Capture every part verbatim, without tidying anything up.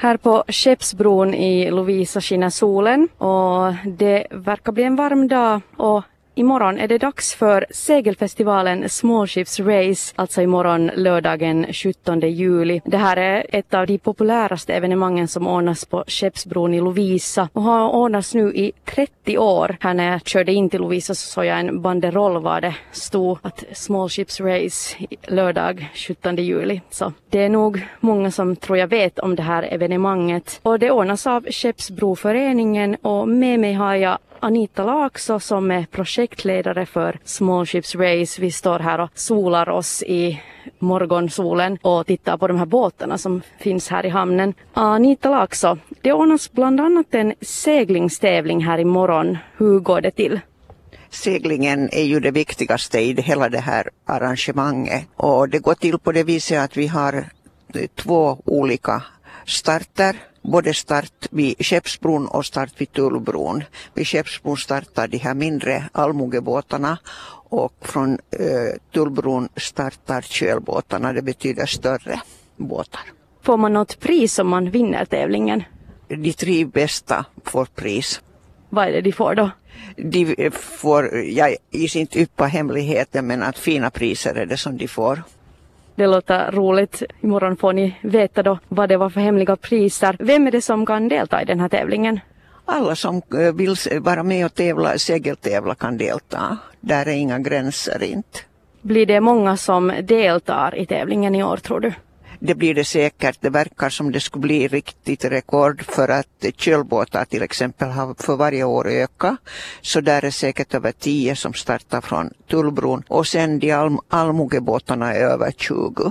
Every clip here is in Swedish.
Här på Skeppsbron i Lovisa skiner solen och det verkar bli en varm dag och imorgon är det dags för segelfestivalen Small Ships Race, alltså imorgon lördagen sjuttonde juli. Det här är ett av de populäraste evenemangen som ordnas på Skeppsbron i Lovisa och har ordnats nu i trettio år. Här när jag körde in till Lovisa så såg jag en banderoll var det stod att Small Ships Race lördag sjuttonde juli. Så det är nog många som tror jag vet om det här evenemanget. Och det ordnas av Skeppsbroföreningen och med mig har jag Anita Laakso som är projektledare för Small Ships Race. Vi står här och solar oss i morgonsolen och tittar på de här båtarna som finns här i hamnen. Anita Laakso, det ordnas bland annat en seglingstävling här imorgon. Hur går det till? Seglingen är ju det viktigaste i hela det här arrangemanget. Och det går till på det viset att vi har två olika starter. Både start vid Skeppsbron och start vid Tullbron. Vid Skeppsbron startar de här mindre allmogebåtarna och från eh, Tullbron startar kölbåtarna. Det betyder större båtar. Får man något pris om man vinner tävlingen? De tre bästa får pris. Vad är det de får då? De får, jag gissar inte upp på hemligheten, men att fina priser är det som de får. Det låter roligt. Imorgon får ni veta då vad det var för hemliga priser. Vem är det som kan delta i den här tävlingen? Alla som vill vara med och tävla, segeltävla kan delta. Där är inga gränser inte. Blir det många som deltar i tävlingen i år tror du? Det blir det säkert. Det verkar som det skulle bli riktigt rekord för att kölbåtar till exempel har för varje år ökat. Så där är säkert över tio som startar från Tullbron. Och sen de all- allmogebåtarna är över tjugo.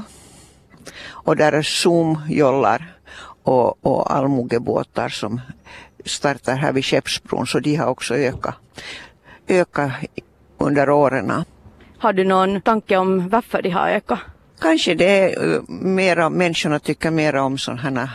Och där är zoomjollar och, och allmogebåtar som startar här vid Skeppsbron. Så de har också ökat, ökat under åren. Har du någon tanke om varför de har ökat? Kanske det är mera, människorna tycker mer om sådana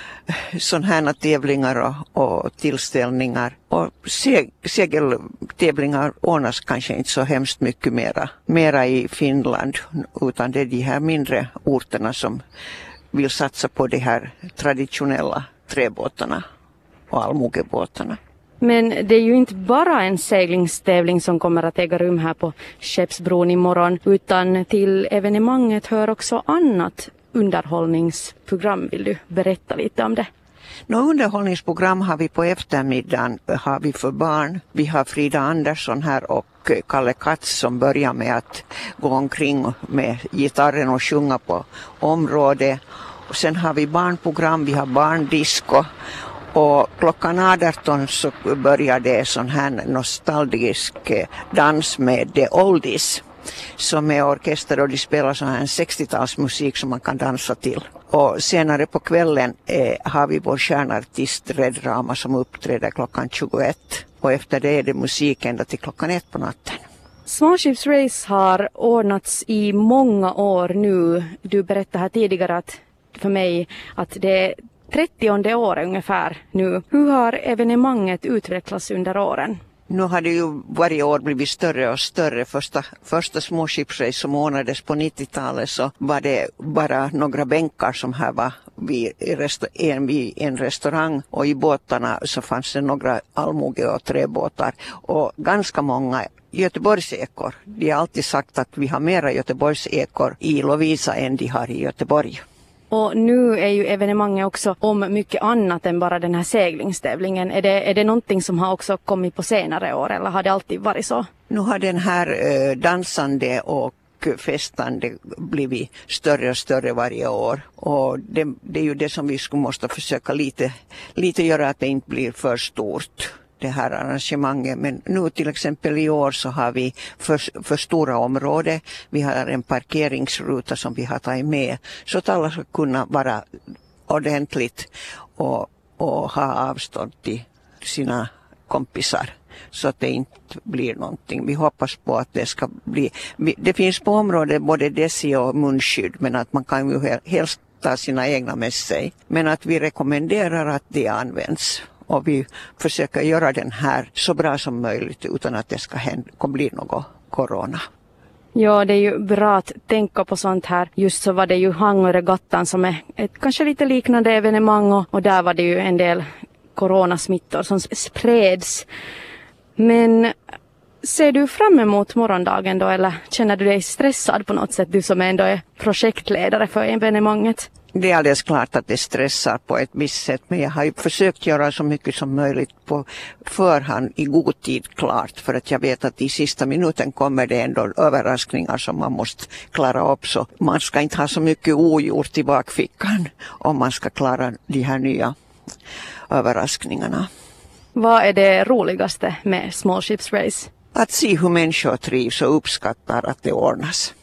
sån här tävlingar och, och tillställningar. Och seg, segeltävlingar ordnas kanske inte så hemskt mycket mera, mera i Finland, utan det är de här mindre orterna som vill satsa på de här traditionella träbåtarna och allmogebåtarna. Men det är ju inte bara en seglingstävling som kommer att äga rum här på Skeppsbron imorgon, utan till evenemanget hör också annat underhållningsprogram. Vill du berätta lite om det? Nå, underhållningsprogram har vi på eftermiddagen har vi för barn. Vi har Frida Andersson här och Kalle Katz som börjar med att gå omkring med gitarren och sjunga på området. Och sen har vi barnprogram, vi har barndisco. Och klockan arton så börjar det sån här nostalgisk dans med The Oldies som är orkester och de spelar sån här sextiotalsmusik som man kan dansa till. Och senare på kvällen eh, har vi vår kärnartist Red Rama som uppträder klockan tjugoett och efter det är det musik ända till klockan ett på natten. Small Ships Race har ordnats i många år nu. Du berättade här tidigare att, för mig att det är trettionde år ungefär nu. Hur har evenemanget utvecklats under åren? Nu har det ju varje år blivit större och större. Första, första Small Ships Race som ordnades på nittiotalet så var det bara några bänkar som här var vid, resta, en, vid en restaurang. Och i båtarna så fanns det några allmoge och träbåtar. Och ganska många Göteborgsekor. De har alltid sagt att vi har mera Göteborgsekor i Lovisa än de har i Göteborg. Och nu är ju evenemanget också om mycket annat än bara den här seglingstävlingen. Är det, är det någonting som har också kommit på senare år eller har det alltid varit så? Nu har den här eh, dansande och festande blivit större och större varje år. Och det, det är ju det som vi skulle måste försöka lite, lite göra att det inte blir för stort. Det här arrangemanget. Men nu till exempel i år så har vi för, för stora områden. Vi har en parkeringsruta som vi har tagit med. Så att alla ska kunna vara ordentligt och, och ha avstånd till sina kompisar. Så att det inte blir någonting. Vi hoppas på att det ska bli. Det finns på området både desi och munskydd. Men att man kan ju helst ta sina egna med sig. Men att vi rekommenderar att det används. Och vi försöker göra den här så bra som möjligt utan att det ska hända, bli något corona. Ja, det är ju bra att tänka på sånt här. Just så var det ju Hangöregattan som är ett kanske lite liknande evenemang och, och där var det ju en del coronasmittor som spreds. Men ser du fram emot morgondagen då eller känner du dig stressad på något sätt, du som ändå är projektledare för evenemanget? Det är alldeles klart att det stressar på ett visst sätt, men jag har ju försökt göra så mycket som möjligt på förhand i god tid klart, för att jag vet att i sista minuten kommer det ändå överraskningar som man måste klara upp, så man ska inte ha så mycket ogjort i bakfickan om man ska klara de här nya överraskningarna. Vad är det roligaste med Small Ships Race? Att se hur människor trivs och uppskattar att det ordnas.